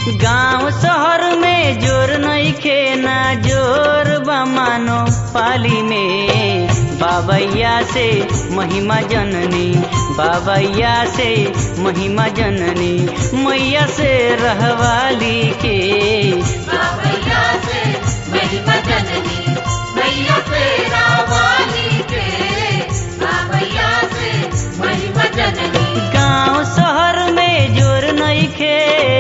गांव शहर में जोर नइखे ना जोर बा मानो पाली में बाबैया से महिमा जननी बाबैया से महिमा जननी मैया से रहवाली के बाबैया से महिमा जननी मैया से रहवाली के बाबैया से महिमा जननी। गांव शहर में जोर नइखे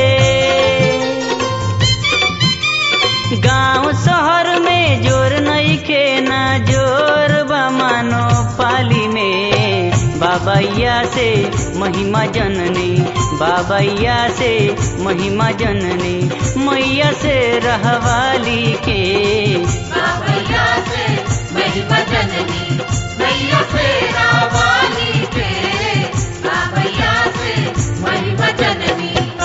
गांव शहर में जोर नइखे ना जोर बा मानो पाली में बाबैया से महिमा जननी बाबैया से महिमा जननी मैया से रहवाली के बाबैया से महिमा जननी मैया से रहवाली के बाबैया से महिमा जननी।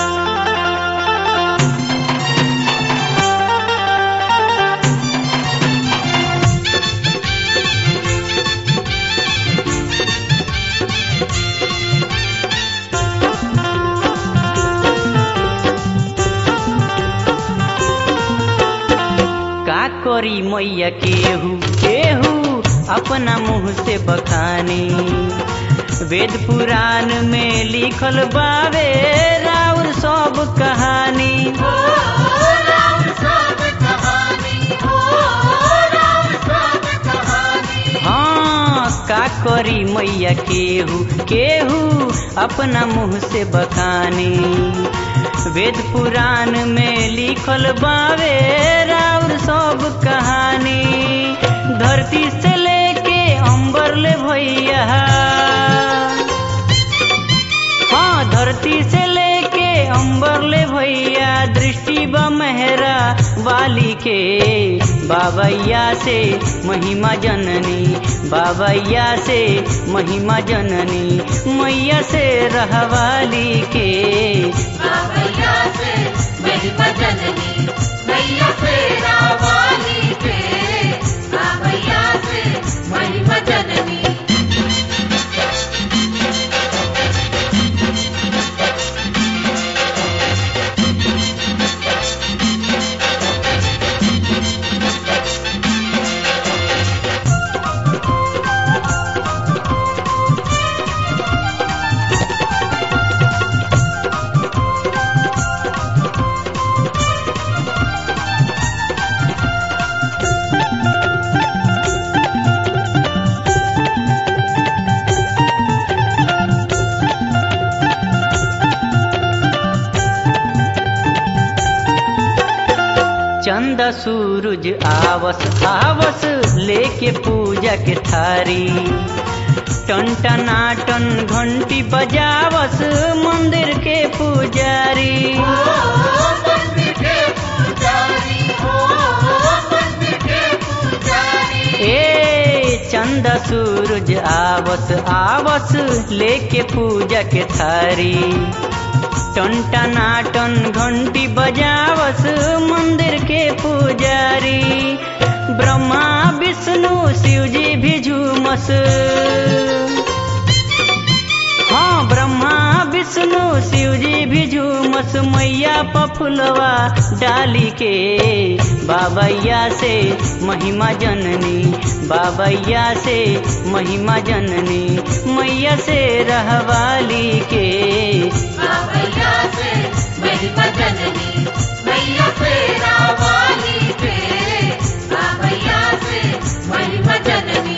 करी मैया केहू केहू अपना मुँह से बखानी वेद पुराण में लिखल बावे राउर सब कहानी हाँ का करी मैया केहू केहू अपना मुँह से बखानी वेद पुराण में लिखल बावे राउर सब कहानी धरती से लेके अंबर ले भैया हाँ धरती से लेके अंबर ले भैया दृष्टि ब मेहरा वाली के बाबैया से महिमा जननी बाबैया से महिमा जननी मैया से रहवाली के बाबैया से महिमा जननी मैया से रहवाली के बाबैया से महिमा जननी। चंदा सूरज आवस आवस लेके पूजा के थारी टन टनाटन घंटी बजावस मंदिर के पुजारी ए चंदा सूरज आवस आवस लेके पूजा के थारी टन टनाटन घंटी बजावस मंदिर के पुजारी ब्रह्मा विष्णु शिव जी भी झूमस हाँ ब्रह्मा विष्णु शिव जी भी झूमस मैया पफुलवा डाली के बाबैया से महिमा जननी बाबैया से महिमा जननी मैया से रहवाली के बाबैया से महिमा जननी मैया से रहवाली के बाबैया से महिमा जननी।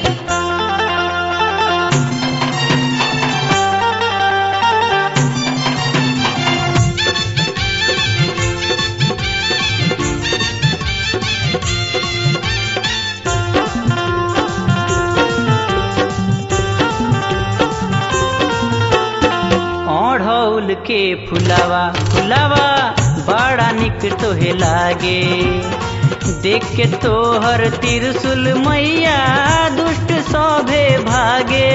ओढ़ौल के फुलावा फुलावा बड़ा निक तोहे लागे देख के तोहर त्रिशूल मैया दुष्ट सभे भागे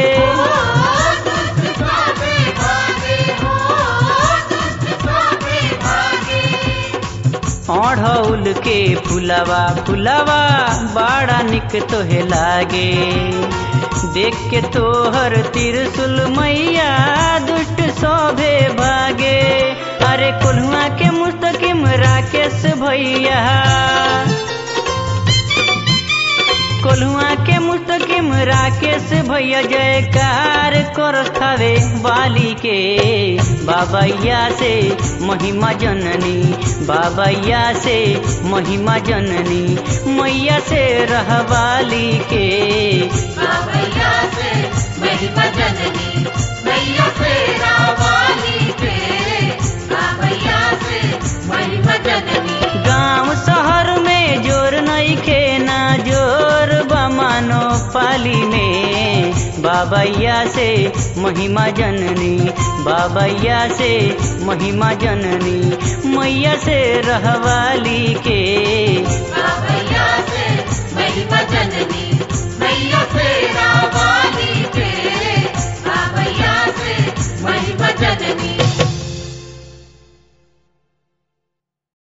ओढ़ौल के फुलावा फुलावा बड़ा निक तोहे लागे देख के तोहर त्रिशूल मैया दुष्ट सभे भागे अरे कोल्हुआ के मुस्तकिम राकेश भैया कोल्हुआ के मुस्तकिम राकेश भैया जयकार करथावे वाली के बाबैया से महिमा जननी बाबैया से महिमा जननी मैया से रहवाली के बाबैया से महिमा जननी मैया से रावाली के बाबैया से महिमा जननी। गांव शहर में जोर नहीं खे ना जोर बमानो पाली में बाबैया से महिमा जननी बाबैया से महिमा जननी मैया से रहवाली के बाबैया